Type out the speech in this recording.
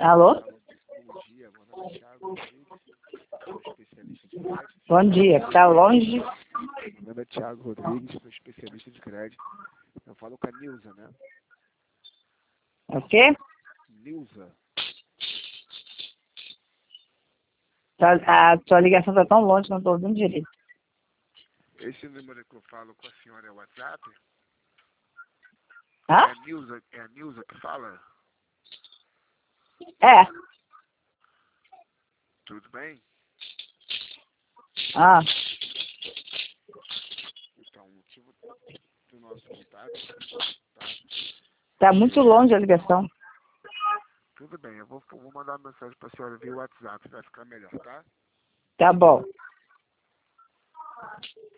Alô? Bom dia, meu nome é Thiago Rodrigues, sou especialista de crédito. Bom dia. Tá longe? Meu nome é Thiago Rodrigues, sou especialista de crédito. Eu falo com a Nilza, né? O quê? Nilza. A sua ligação tá tão longe que eu não tô ouvindo direito. Esse número que eu falo com a senhora é o WhatsApp? Hã? É a Nilza que fala? É. Tudo bem? Ah, Então, o motivo do nosso contato, tá? tá muito longe a ligação. Tudo bem, eu vou mandar uma mensagem para a senhora via WhatsApp, vai ficar melhor, tá? Tá bom.